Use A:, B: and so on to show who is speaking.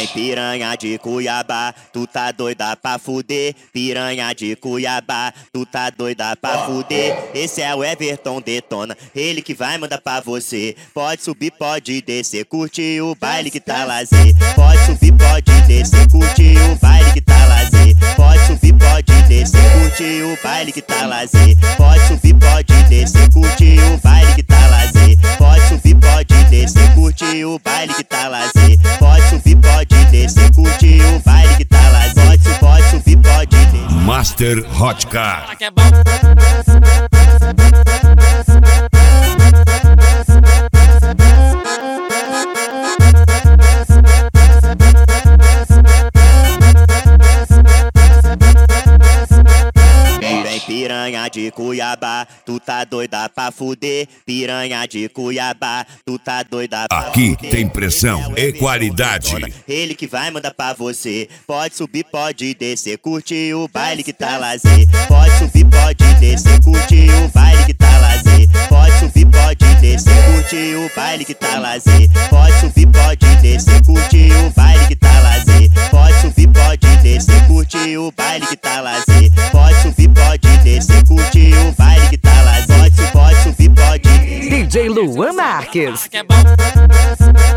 A: Vem piranha de Cuiabá, tu tá doida pra fuder. Piranha de Cuiabá, tu tá doida pra fuder. Esse é o Everton Detona, ele que vai mandar pra você. Pode subir, pode descer, curte o baile que tá lazer. Pode subir, pode descer, curte o baile que tá lazer. Pode subir, pode descer, curte o baile que tá lazer. Pode subir, pode descer, curte o baile que tá lazer. Pode subir, pode descer, curte o baile que tá lazer. Pode subir, pode descer, curte o baile que tá lazer. Pode subir, pode descer.
B: Master Hot Car.
A: Piranha de Cuiabá, tu tá doida pra fuder. Piranha de Cuiabá, tu tá doida pra
B: Aqui
A: fuder.
B: tem pressão e qualidade.
A: Ele que vai mandar pra você. Pode subir, pode descer, curte o baile que tá lazer. Pode subir, pode descer, curte o baile que tá lazer. Pode subir, pode descer, curte o baile que tá lazer. Pode subir, pode descer, curte o baile que tá lazer. Pode subir, pode descer, curte o baile que tá lazer. Pode subir, pode descer, curte o baile que tá lazer. Pode subir, pode descer.
C: DJ Luan Marques.